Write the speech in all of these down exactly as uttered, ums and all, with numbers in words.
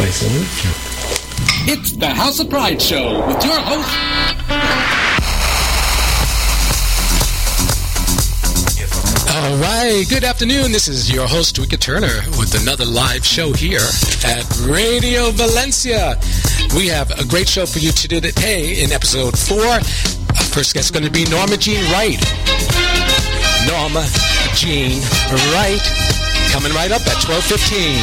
nice, isn't it? It's the House of Pride Show with your host. All right, good afternoon. This is your host, Wicked Turner, with another live show here at Radio Valencia. We have a great show for you today in episode four. Our first guest is going to be Norma Jean Wright. Norma Jean Wright, coming right up at twelve fifteen.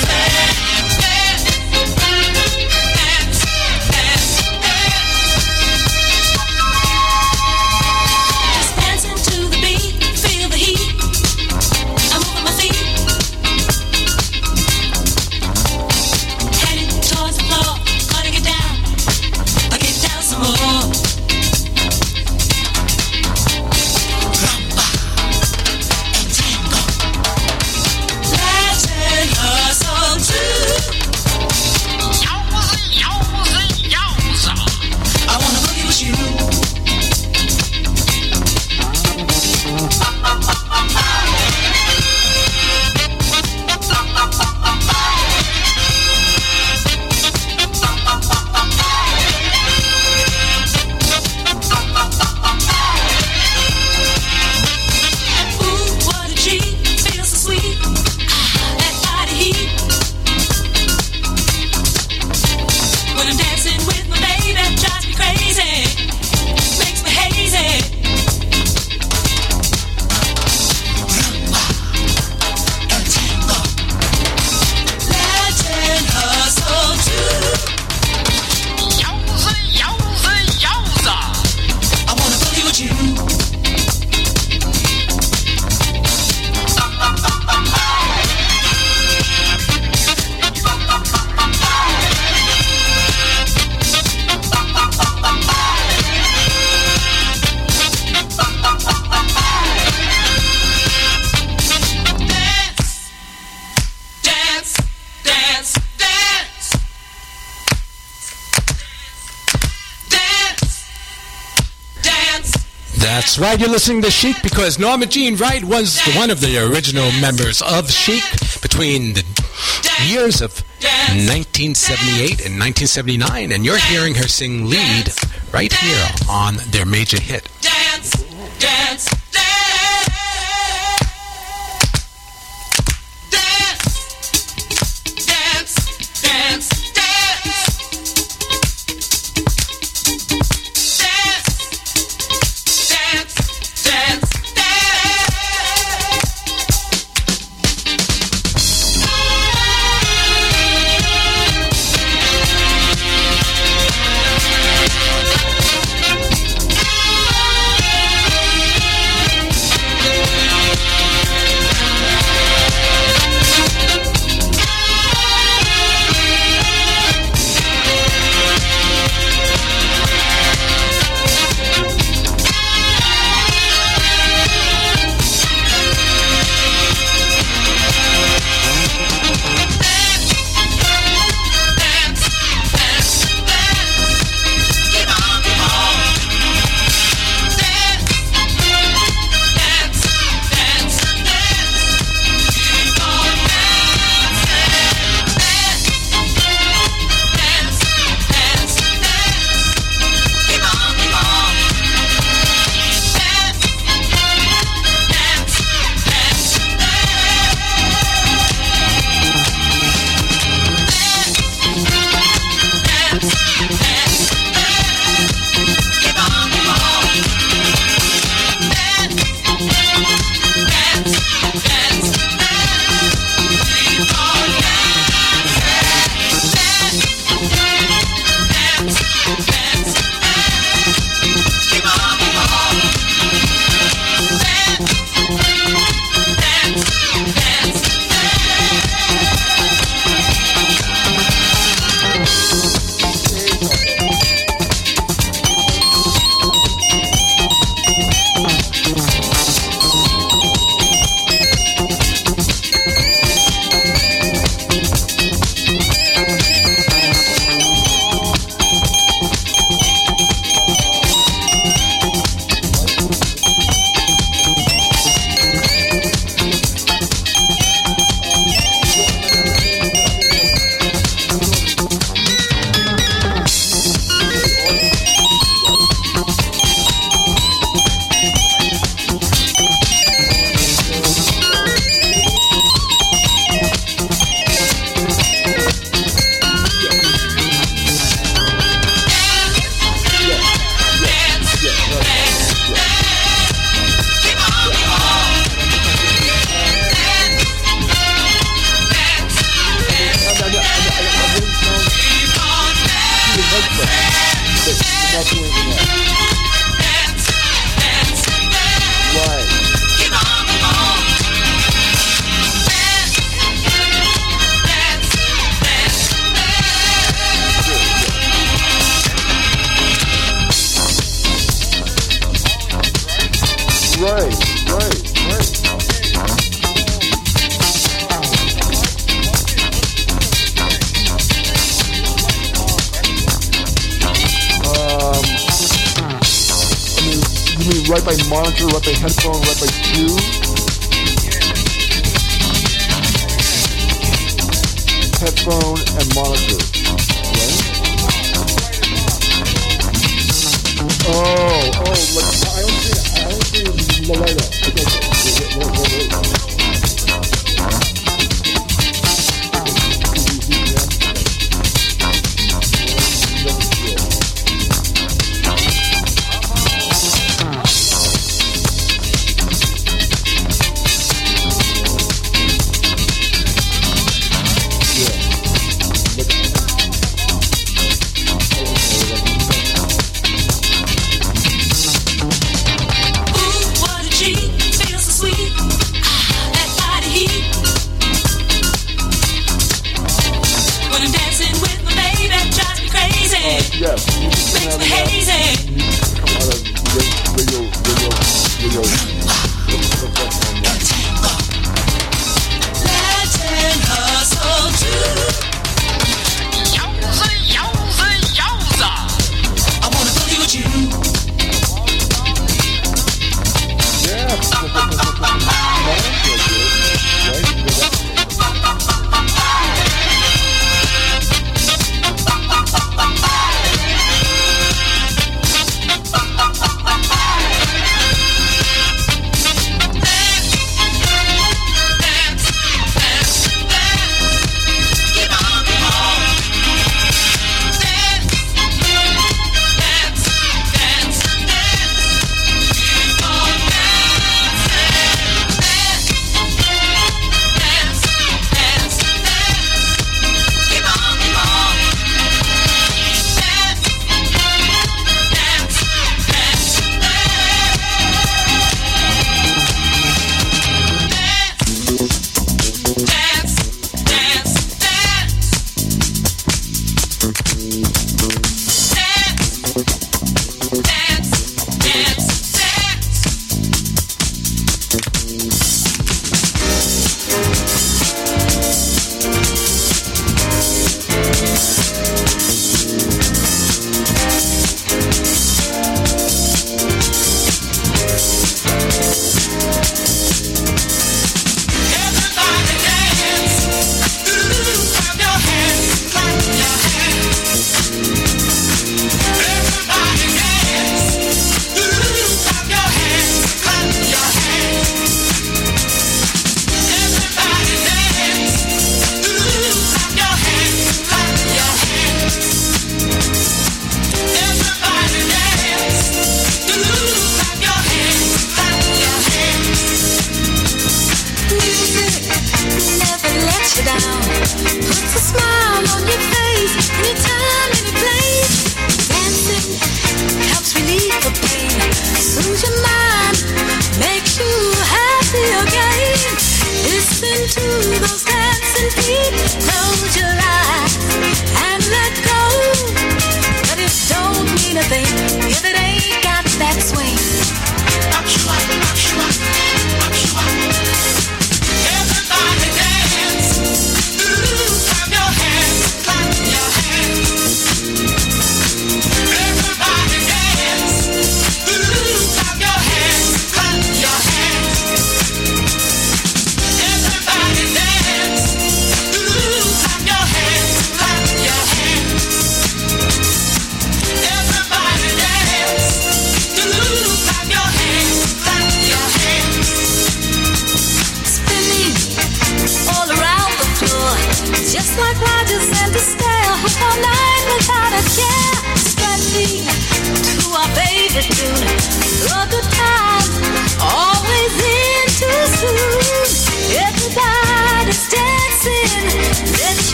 That's right, you're listening to Chic because Norma Jean Wright was one of the original members of Chic between the years of nineteen seventy-eight and nineteen seventy-nine, and you're hearing her sing lead right here on their major hit. Dance, dance, right by monitor, right by headphone, right by cue. Headphone and monitor, right? Oh, oh, like, I don't see, I don't see the light up. Okay, okay, wait, wait, wait, wait.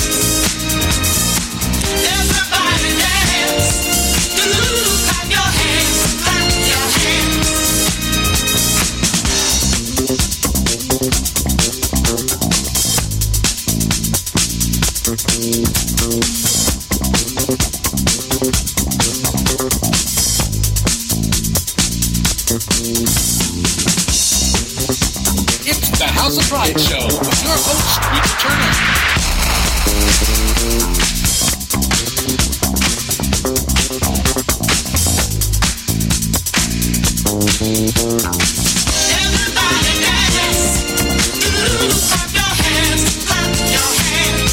Everybody dance, clap your hands. It's the House of Pride Show with your host, Rika Turner. Everybody dance. Ooh, clap your hands, clap your hands.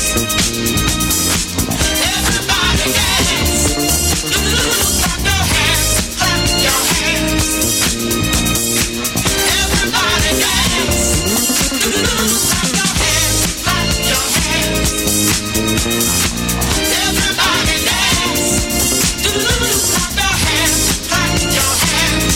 Everybody dance. Ooh, clap your hands, clap your hands. Everybody dance. Ooh, clap your hands, clap your hands. Everybody dance. Ooh, clap your hands, clap your hands.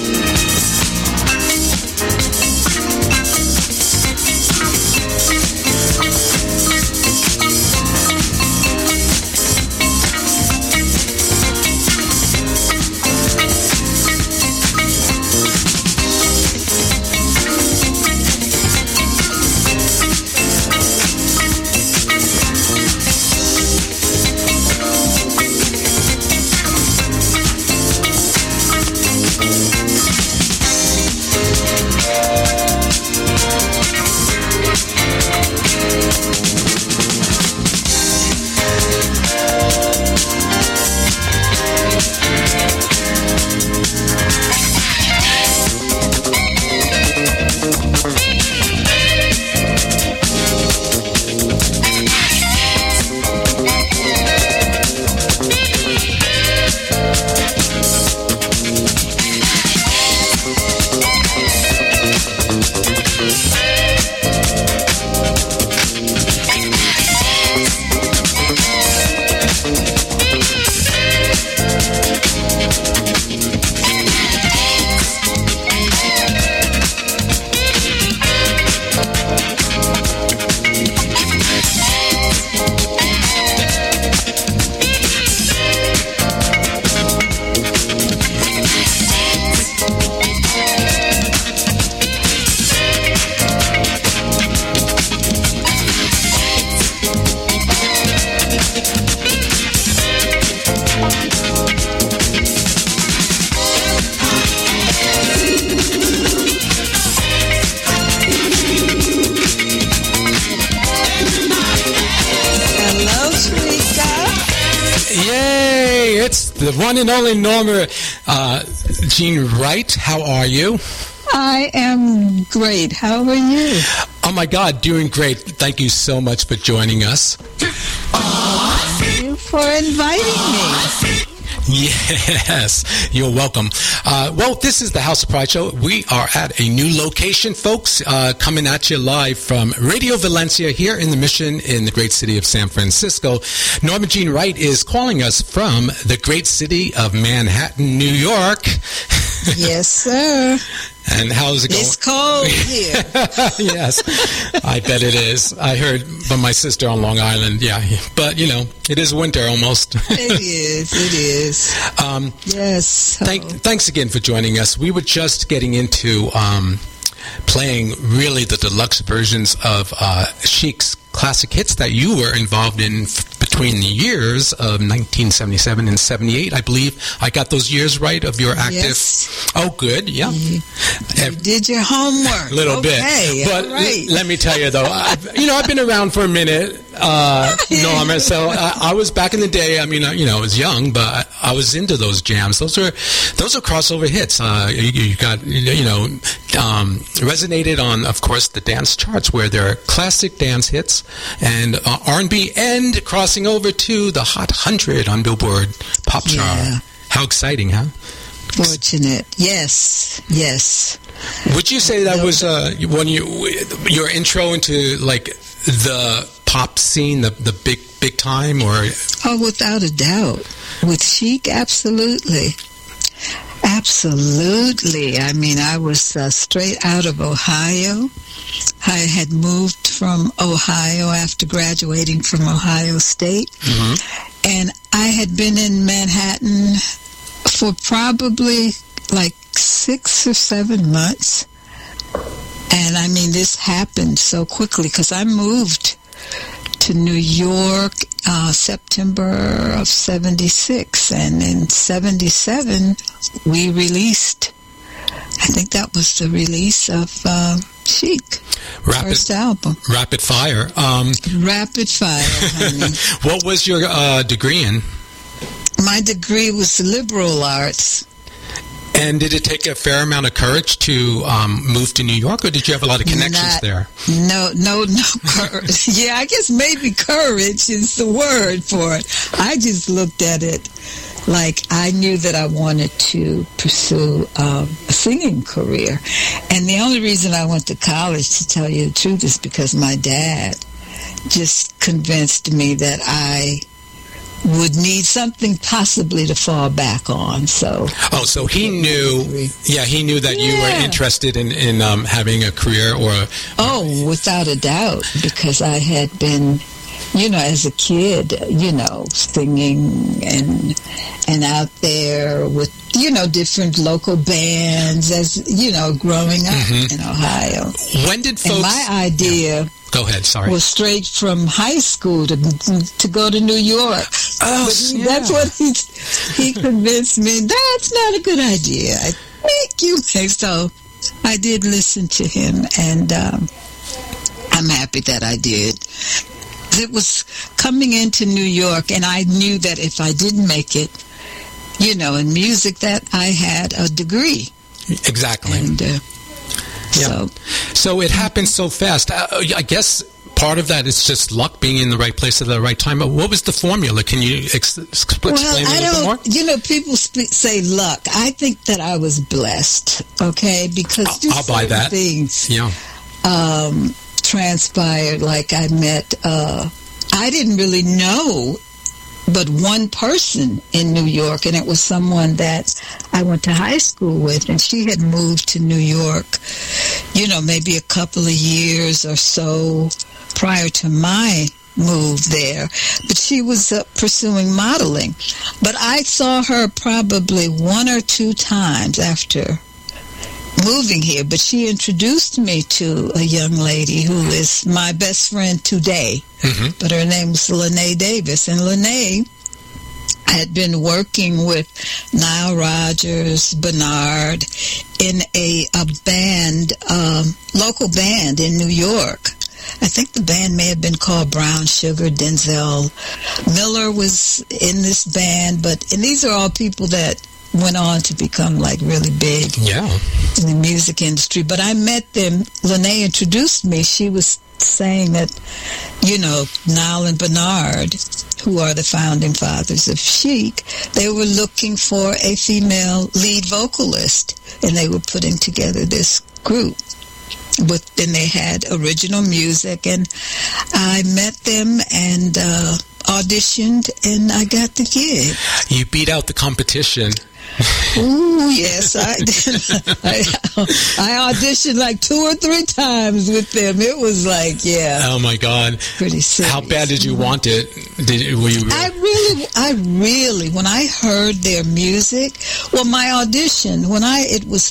Yay! It's the one and only Norma uh, Jean Wright. How are you? I am great. How are you? Oh my God, doing great. Thank you so much for joining us. Thank you for inviting me. Yes, you're welcome. Uh, well, this is the House of Pride Show. We are at a new location, folks, uh, coming at you live from Radio Valencia here in the Mission in the great city of San Francisco. Norma Jean Wright is calling us from the great city of Manhattan, New York. Yes, sir. And how's it going? It's cold here. Yes, I bet it is. I heard from my sister on Long Island, yeah. But, you know, it is winter almost. It is, it is. Um, yes. So. Thank, thanks again for joining us. We were just getting into um, playing really the deluxe versions of uh, Chic's classic hits that you were involved in f- between the years of nineteen seventy-seven and seventy-eight, I believe. I got those years right of your active. Yes. Oh, good. Yeah. You, you did your homework. A little okay, bit. But all right. l- let me tell you, though, I've, you know, I've been around for a minute, uh, Norma, so I, I was back in the day. I mean, I, you know, I was young, but I, I was into those jams. Those are those are crossover hits. Uh, you, you got, you know, um, resonated on, of course, the dance charts where there are classic dance hits and uh, R and B and crossing over to the Hot one hundred on Billboard Pop Chart. Yeah. How exciting, huh? Fortunate. Yes, yes. Would you say that was uh, when you your intro into like the pop scene, the the big big time, or? Oh, without a doubt. With Chic, absolutely. Absolutely. I mean, I was uh, straight out of Ohio. I had moved from Ohio after graduating from Ohio State. Mm-hmm. And I had been in Manhattan for probably like six or seven months. And I mean, this happened so quickly because I moved to New York uh, September of seventy-six, and in seventy-seven we released, I think that was the release of uh, Chic, Rapid, first album. Rapid Fire. Um, Rapid Fire, honey. What was your uh, degree in? My degree was liberal arts. And did it take a fair amount of courage to um, move to New York, or did you have a lot of connections Not, there? No, no, no courage. Yeah, I guess maybe courage is the word for it. I just looked at it like I knew that I wanted to pursue um, a singing career. And the only reason I went to college, to tell you the truth, is because my dad just convinced me that I would need something possibly to fall back on. So oh, so he knew, yeah, he knew that you Yeah. were interested in, in um, having a career or... Oh, without a doubt, because I had been, you know, as a kid, you know, singing and and out there with, you know, different local bands as, you know, growing up Mhm. in Ohio. When did folks... And my idea Go ahead, sorry. was straight from high school to to go to New York. Oh, But he- yeah. that's what he he convinced me. That's not a good idea. I think you may. So I did listen to him, and um, I'm happy that I did. It was coming into New York, and I knew that if I didn't make it, you know, in music, that I had a degree. Exactly. And uh, Yeah. so So it happened so fast. Uh, I guess part of that is just luck, being in the right place at the right time. But what was the formula? Can you ex- ex- explain Well, a I little bit more? don't, you know, people sp- say luck. I think that I was blessed, okay? Because I'll- just I'll buy certain that. things Yeah. um, transpired. Like I met, uh, I didn't really know but one person in New York, and it was someone that I went to high school with, and she had moved to New York, you know, maybe a couple of years or so prior to my move there. But she was uh, pursuing modeling. But I saw her probably one or two times after moving here, but she introduced me to a young lady who is my best friend today. Mhm. But her name was Lene Davis, and Lene had been working with Nile Rodgers, Bernard, in a, a band, um, local band in New York. I think the band may have been called Brown Sugar. Denzel Miller was in this band, but and these are all people that went on to become like really big Yeah. in the music industry. But I met them. Lene introduced me. She was saying that, you know, Nile and Bernard, who are the founding fathers of Chic, they were looking for a female lead vocalist, and they were putting together this group. With, and they had original music, and I met them and uh, auditioned, and I got the gig. You beat out the competition. Ooh, yes, I did. I, I auditioned like two or three times with them. It was like, yeah, Oh my God! pretty serious. How bad did you want it? Did you- were you? I really, I really, when I heard their music, well, my audition, when I, it was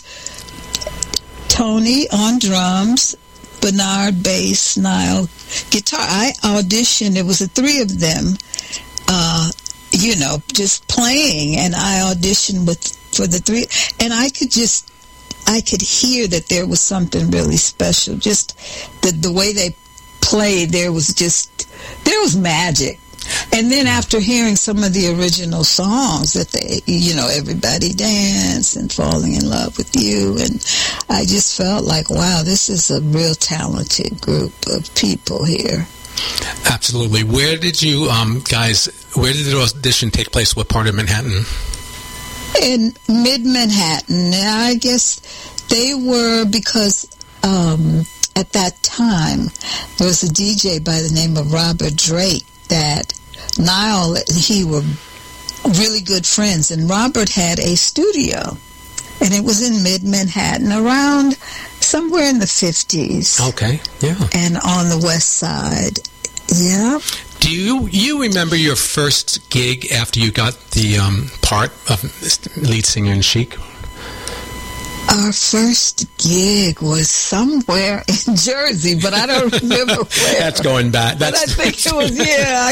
Tony on drums, Bernard bass, Nile guitar. I auditioned, it was the three of them, uh, you know, just playing, and I auditioned with, for the three, and I could just, I could hear that there was something really special. Just the, the way they played, there was just, there was magic. And then after hearing some of the original songs that they, you know, Everybody Dance and Falling in Love with You, and I just felt like, wow, this is a real talented group of people here. Absolutely. Where did you um, guys? Where did the audition take place? What part of Manhattan? In mid-Manhattan, I guess they were, because um, at that time there was a D J by the name of Robert Drake that Nile and he were really good friends, and Robert had a studio, and it was in mid-Manhattan, around somewhere in the fifties, Okay. Yeah. and on the west side. Yeah. Do you you remember your first gig after you got the um, part of lead singer in Chic? Our first gig was somewhere in Jersey, but I don't remember where. That's going back. But That's, I think it was, yeah. I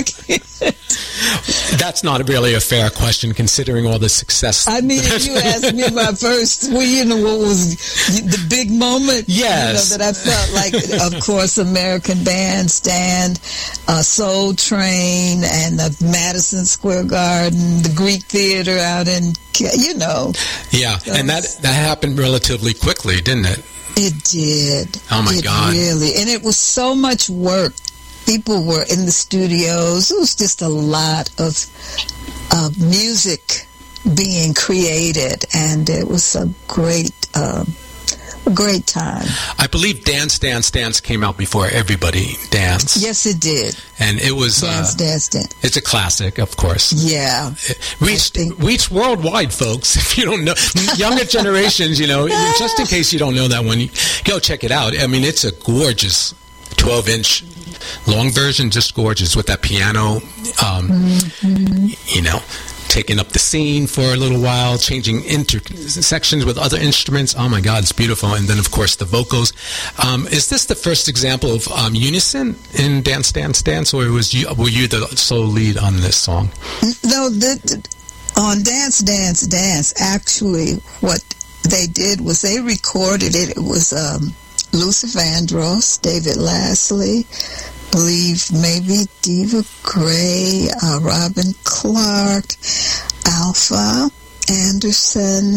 can't. That's not really a fair question, considering all the success. I mean, if you asked me my first, well, you know, what was the big moment? Yes. You know, that I felt like, of course, American Bandstand, uh, Soul Train, and the Madison Square Garden, the Greek Theater out in, you know. Yeah, and that, that happened relatively quickly, didn't it? It did. Oh, my it God. Really. And it was so much work. People were in the studios. It was just a lot of uh, music being created, and it was a great, uh, a great time. I believe Dance, Dance, Dance came out before Everybody Dance. Yes, it did. And it was... Dance, uh, Dance, Dance. It's a classic, of course. Yeah. It reached, think- reached worldwide, folks. If you don't know, younger generations, you know, just in case you don't know that one, you go check it out. I mean, it's a gorgeous twelve-inch long version, just gorgeous with that piano, um, mm-hmm. you know, taking up the scene for a little while, changing intersections with other instruments. Oh, my God, it's beautiful. And then, of course, the vocals. Um, is this the first example of um, unison in Dance, Dance, Dance, or was you, were you the sole lead on this song? No, the, the, on Dance, Dance, Dance, actually, what they did was they recorded it. It was um, Luther Vandross, David Lastly, believe maybe Diva Gray, uh, Robin Clark, Alpha Anderson,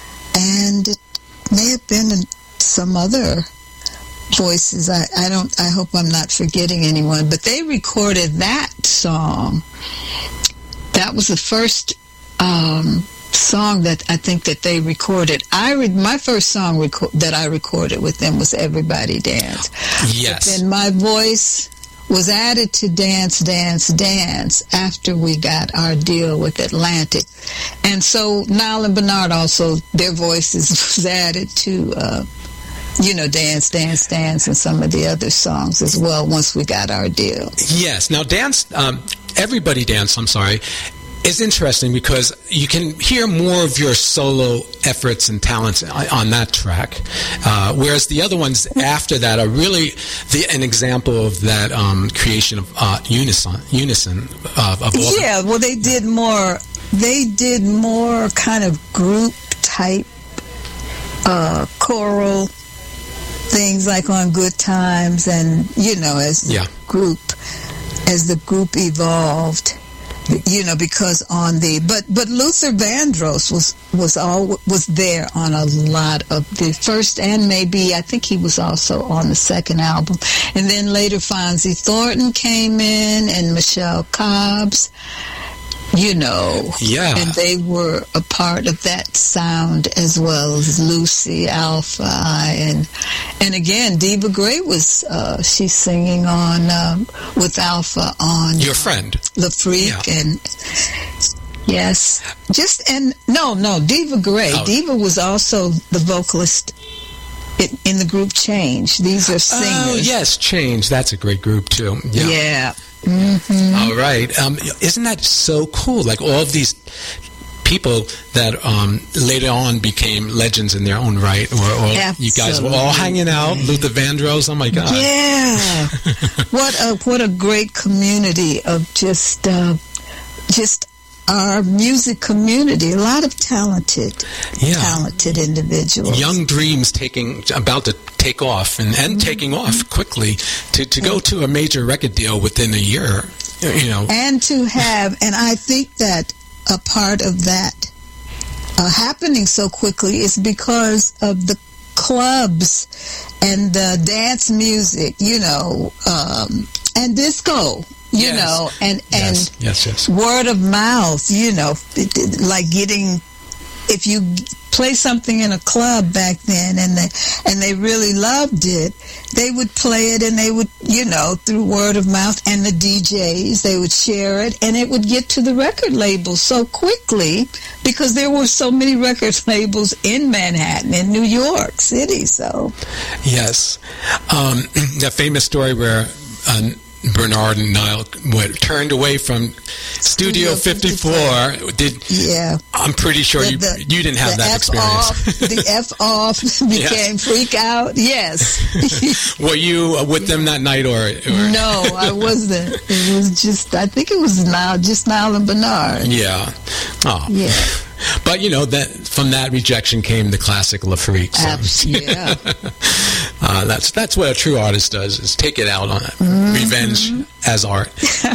and it may have been some other voices. I, I don't. I hope I'm not forgetting anyone. But they recorded that song. That was the first um, song that I think that they recorded. I re- my first song reco- that I recorded with them was "Everybody Dance." Yes. But then my voice was added to Dance, Dance, Dance after we got our deal with Atlantic. And so Nile and Bernard also, their voices was added to, uh, you know, Dance, Dance, Dance, and some of the other songs as well once we got our deal. Yes. Now, Dance, um, Everybody Dance, I'm sorry, is interesting because you can hear more of your solo efforts and talents on that track, uh, whereas the other ones after that are really the, an example of that um, creation of uh, unison, unison of, of all. Yeah, well, they did more. They did more kind of group type uh, choral things, like on Good Times, and you know, as the yeah. group as the group evolved. You know, because on the but but Luther Vandross was was all was there on a lot of the first, and maybe I think he was also on the second album, and then later Fonzie Thornton came in and Michelle Cobbs, you know, yeah, and they were a part of that sound as well as Lucy Alpha, and and again Diva Gray was uh, she's singing on um, with Alpha on Your Friend. The Freak, yeah. And yes, just and no, no, Diva Gray. Oh. Diva was also the vocalist in, in the group Change. These are singers. Oh yes, Change. That's a great group too. Yeah. yeah. Mm-hmm. All right. Um, isn't that so cool? Like all of these people that um, later on became legends in their own right, or, or you guys were all hanging out. Luther Vandross. Oh my God. Yeah. what a what a great community of just uh, just our music community. A lot of talented, yeah. talented individuals. Young dreams taking about to take off and, and mm-hmm. taking off quickly to, to go to a major record deal within a year. You know, and to have, and I think that a part of that uh, happening so quickly is because of the clubs and the dance music, you know, um, and disco, you yes. know, and, and yes. Yes, yes. word of mouth, you know, it, it, like getting, if you play something in a club back then and they, and they really loved it, they would play it and they would, you know, through word of mouth, and the D Js, they would share it, and it would get to the record labels so quickly because there were so many record labels in Manhattan and New York City. So yes, um, that famous story where uh, Bernard and Nile went, turned away from Studio, Studio fifty-four. Did Yeah. I'm pretty sure The- you the- you didn't have the that F experience. Off, the F off became Freak Out. Yes. Were you uh, with them that night, or, or No, I wasn't. It was just, I think it was now, just Nile and Bernard. Yeah. Oh. Yeah. But you know that from that rejection came the classic La Freak. So. Abs- yeah. uh, that's that's what a true artist does, is take it out on it. Mm-hmm. Revenge as art.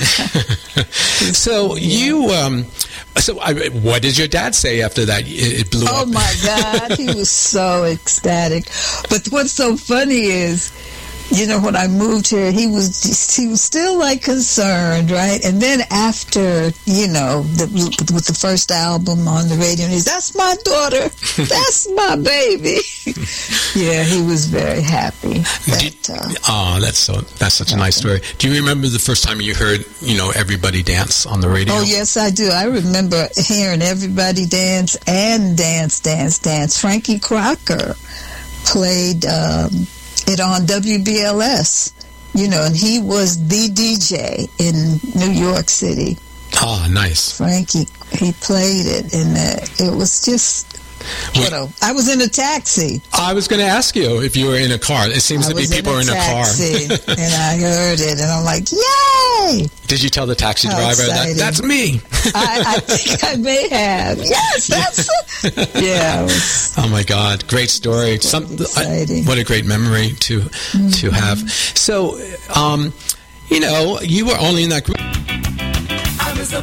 So you, um, so I, what did your dad say after that? It, it blew Oh up. my God, he was so ecstatic. But what's so funny is, you know, when I moved here, he was just, he was still like concerned, right? And then after, you know, the, with the first album on the radio, he's, that's my daughter, that's my baby. Yeah, he was very happy. Did- That, uh, oh, that's so that's such a nice story. Do you remember the first time you heard, you know, everybody dance on the radio? Oh, yes, I do. I remember hearing Everybody Dance and Dance, Dance, Dance. Frankie Crocker played um, it on W B L S, you know, and he was the D J in New York City. Oh, nice. Frankie, he played it, and uh, it was just, you know, I was in a taxi. I was going to ask you if you were in a car. It seems I to be was people in are a in a taxi, car. and I heard it, and I'm like, yay! Did you tell the taxi How driver that exciting. that's me? I, I think I may have. Yes, that's it. Yeah. It was, Oh my God! Great story. Some, I, exciting. what a great memory to to have. So, um, you know, you were only in that group.